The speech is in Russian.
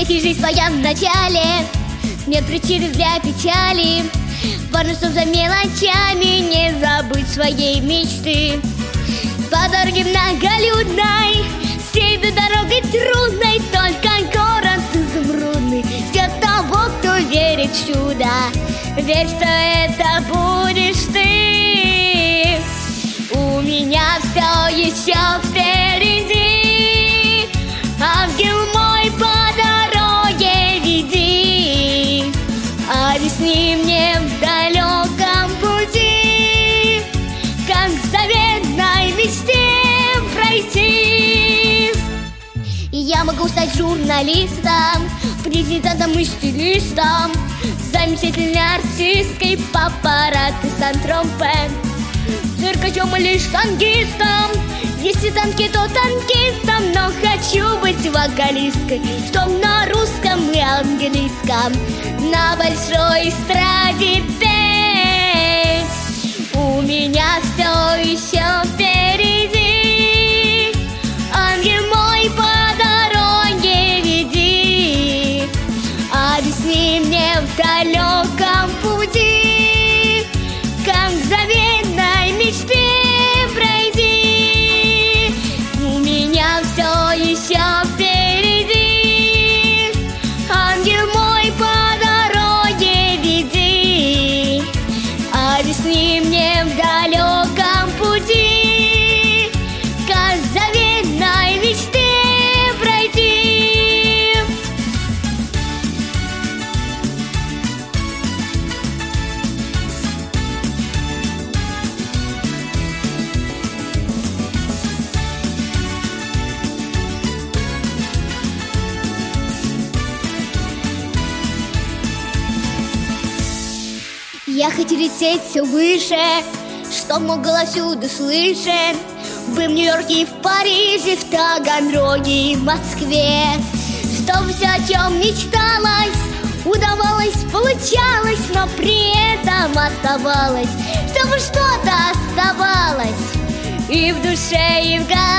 Если жизнь твоя в начале, нет причины для печали. Важно, чтоб за мелочами не забыть своей мечты. По дороге многолюдной, всей этой дорогой трудной, только город изумрудный ждет того, кто верит в чудо. Верь, что это будешь ты. У меня все еще впереди. Ангел мой, по дороге веди. Объясни мне в далеком пути, как к заветной мечте пройти. И я могу стать журналистом, президентом и стилистом, замечательной артисткой, папарацци, сан-тропе, циркачом или штангистом. Если танки, то танкистом, но хочу быть вокалисткой, чтоб на русском и английском на большой эстраде петь. У меня все еще впереди. Ангел мой, по дороге веди. Объясни мне в далеком пути, как к заветной мечте пройти. У меня все еще впереди. Ангел мой, по дороге веди. Объясни мне в далеком пути, как к заветной мечте пройти. Я хочу лететь все выше, чтоб мог голос всюду слышен. Вы в Нью-Йорке и в Париже, в Таганроге и в Москве. Чтоб все, о чем мечталось, удавалось, получалось, но при этом оставалось, чтобы что-то оставалось и в душе, и в голове.